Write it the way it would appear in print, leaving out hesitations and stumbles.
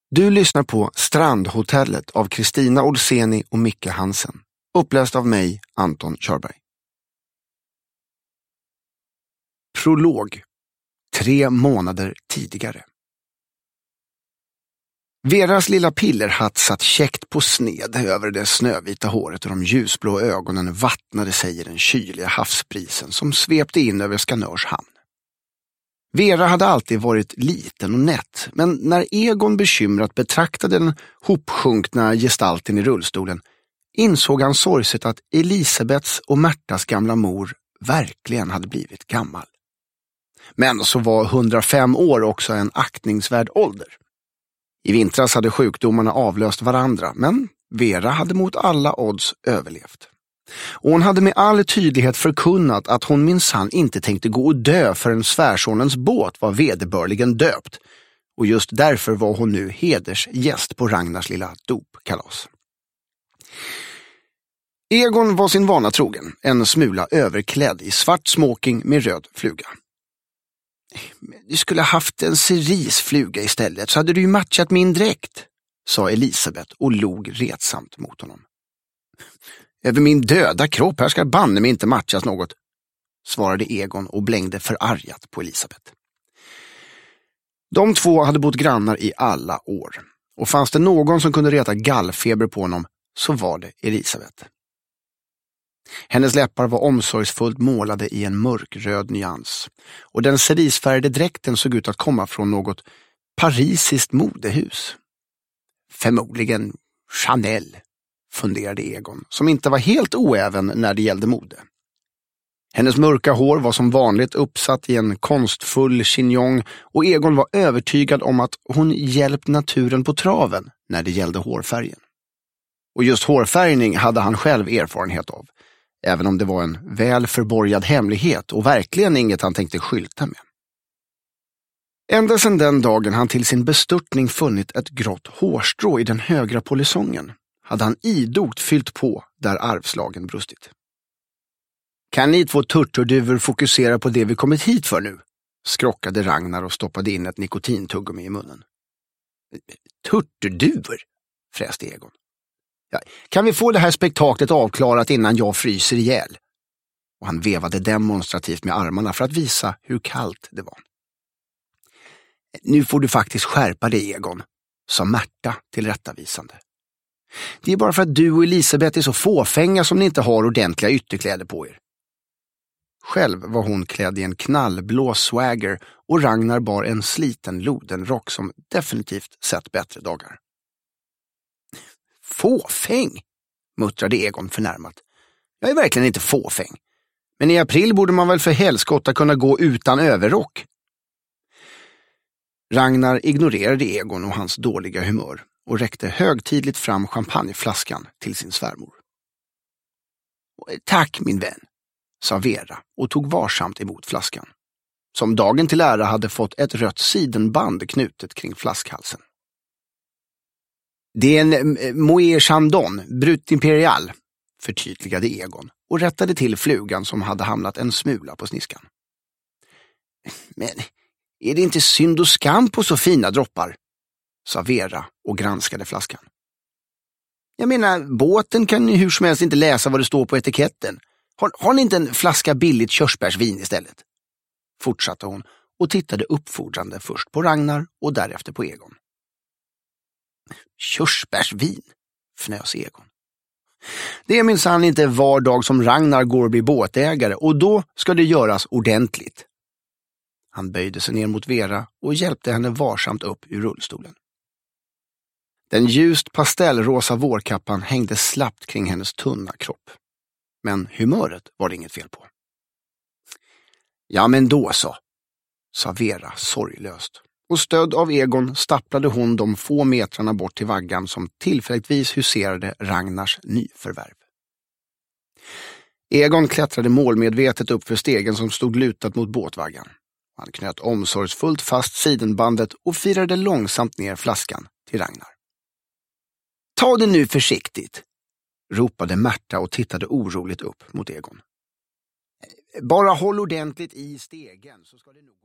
Du lyssnar på Strandhotellet av Kristina Olseni och Micke Hansen. Uppläst av mig, Anton Körberg. Prolog. 3 månader tidigare. Veras lilla pillerhatt satt käckt på sned över det snövita håret och de ljusblå ögonen vattnade sig i den kyliga havsbrisen som svepte in över Skanörs hamn. Vera hade alltid varit liten och nätt, men när Egon bekymrat betraktade den hopsjunkna gestalten i rullstolen insåg han sorgset att Elisabeths och Märtas gamla mor verkligen hade blivit gammal. Men så var 105 år också en aktningsvärd ålder. I vintras hade sjukdomarna avlöst varandra, men Vera hade mot alla odds överlevt. Och hon hade med all tydlighet förkunnat att hon minsann inte tänkte gå och dö förrän svärsonens båt var vederbörligen döpt. Och just därför var hon nu hedersgäst på Ragnars lilla dopkalas. Egon var sin vana trogen, en smula överklädd i svart smoking med röd fluga. Du skulle ha haft en cerisfluga istället så hade du ju matchat min dräkt, sa Elisabeth och log retsamt mot honom. Över min döda kropp här ska banne mig inte matchas något, svarade Egon och blängde förargat på Elisabeth. De två hade bott grannar i alla år, och fanns det någon som kunde reta gallfeber på honom så var det Elisabeth. Hennes läppar var omsorgsfullt målade i en mörkröd nyans, och den cerisfärgade dräkten såg ut att komma från något parisiskt modehus. Förmodligen Chanel, funderade Egon, som inte var helt oäven när det gällde mode. Hennes mörka hår var som vanligt uppsatt i en konstfull chignon, och Egon var övertygad om att hon hjälpt naturen på traven när det gällde hårfärgen. Och just hårfärgning hade han själv erfarenhet av, även om det var en väl förborgad hemlighet och verkligen inget han tänkte skylta med. Ända sedan den dagen han till sin bestörtning funnit ett grått hårstrå i den högra polisongen hade han idogt fyllt på där arvslagen brustit. Kan ni 2 turturduvor fokusera på det vi kommit hit för nu? Skrockade Ragnar och stoppade in ett nikotintuggummi i munnen. Turturduvor? Fräste Egon. Ja, kan vi få det här spektaklet avklarat innan jag fryser ihjäl? Och han vevade demonstrativt med armarna för att visa hur kallt det var. Nu får du faktiskt skärpa dig, Egon, sa Märta tillrättavisande. Det är bara för att du och Elisabeth är så fåfänga som ni inte har ordentliga ytterkläder på er. Själv var hon klädd i en knallblå swagger och Ragnar bar en sliten lodenrock som definitivt sett bättre dagar. Fåfäng, muttrade Egon förnärmat. Jag är verkligen inte fåfäng. Men i april borde man väl för helskotta kunna gå utan överrock. Ragnar ignorerade Egon och hans dåliga humör och räckte högtidligt fram champagneflaskan till sin svärmor. Tack min vän, sa Vera och tog varsamt emot flaskan, som dagen till ära hade fått ett rött sidenband knutet kring flaskhalsen. Det är en Moët Chandon, Brut Imperial, förtydligade Egon och rättade till flugan som hade hamnat en smula på sniskan. Men är det inte synd och skam på så fina droppar? Sa Vera och granskade flaskan. Jag menar, båten kan ju hur som helst inte läsa vad det står på etiketten. Har ni inte en flaska billigt körsbärsvin istället? Fortsatte hon och tittade uppfordrande först på Ragnar och därefter på Egon. Körsbärsvin, fnös Egon. Det är minsann inte var dag som Ragnar går och blir båtägare, och då ska det göras ordentligt. Han böjde sig ner mot Vera och hjälpte henne varsamt upp ur rullstolen. Den ljust pastellrosa vårkappan hängde slappt kring hennes tunna kropp. Men humöret var det inget fel på. Ja men då så, sa Vera sorglöst. Och stödd av Egon stapplade hon de få metrarna bort till vaggan som tillfälligtvis huserade Ragnars nyförvärv. Egon klättrade målmedvetet upp för stegen som stod lutat mot båtvaggan. Han knöt omsorgsfullt fast sidenbandet och firade långsamt ner flaskan till Ragnar. Ta det nu försiktigt, ropade Märta och tittade oroligt upp mot Egon. Bara håll ordentligt i stegen så ska det nog...